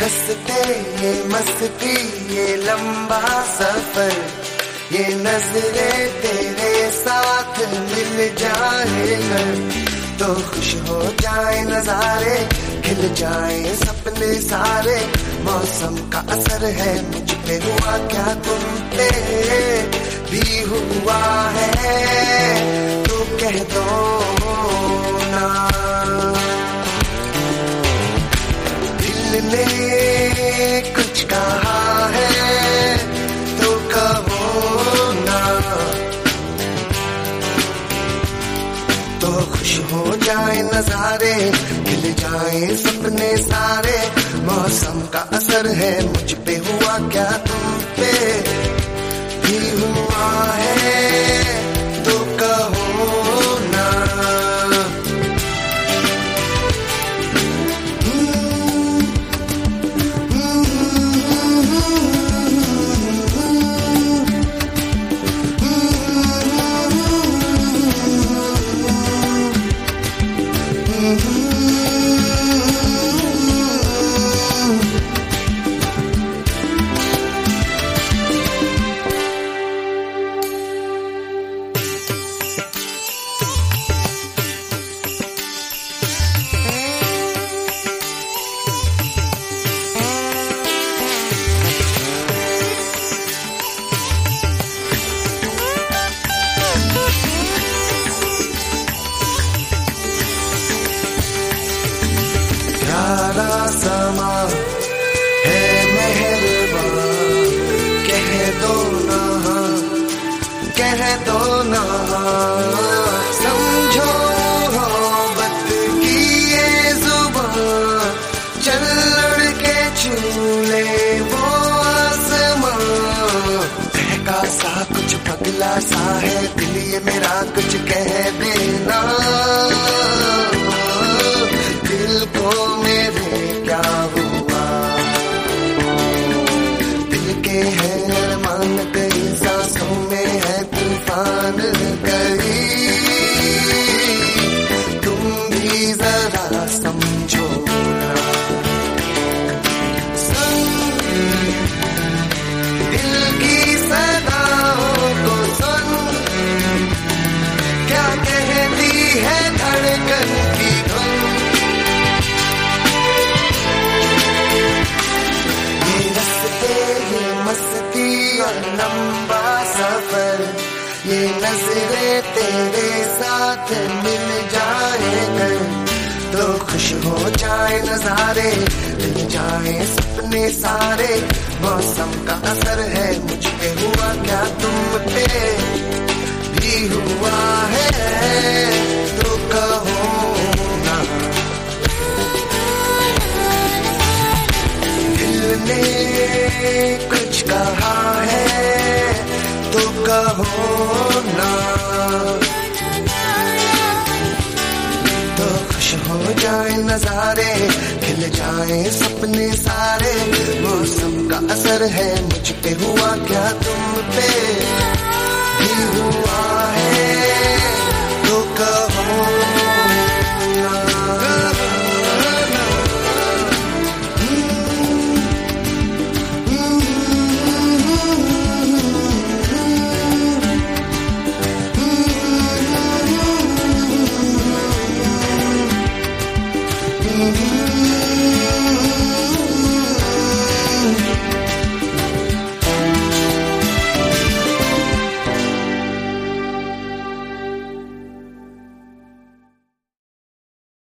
रास्ते ये मस्ती ये लंबा सफर, ये नजरें तेरे साथ मिल जाए तो खुश हो जाए नजारे, खिल जाए सपने सारे। मौसम का असर है मुझ पे, हुआ क्या तुम पे भी हुआ है तो कह दो ना। दिल ने कुछ कहा है तो कहो ना, तो खुश हो जाए नजारे, खिल जाए सपने सारे। मौसम का असर है मुझ पे, हुआ क्या तुम पे भी हुआ है तो कहो ना। प्यारा समा है मेहरबान, कह दो ना, कह दो ना। समझो मोहब्बत की ये जुबान, चल लड़ के छूले वो आसमां। बहका सा कुछ पगला सा है दिल ये मेरा, कुछ कह देना दिल को मेरे क्या हुआ। दिल के है अरमान कई सांसों में है तूफान कई, तुम भी जरा समझो ना। दिल की सदाओं को सुन, क्या कहती है धड़कन की धुन। मस्ती और लंबा सफर, ये नजरें तेरे साथ मिल जाए तो खुश हो जाए नजारे, मिल जाए सपने सारे। मौसम का असर है मुझ पे, हुआ क्या तुम पे भी हुआ है तो कहो ना। दिल ने कुछ कहा है तो कहो ना, तो खुश हो जाए नजारे, खिल जाए सपने सारे। मौसम का असर है मुझ पे, हुआ क्या तुम पे भी हुआ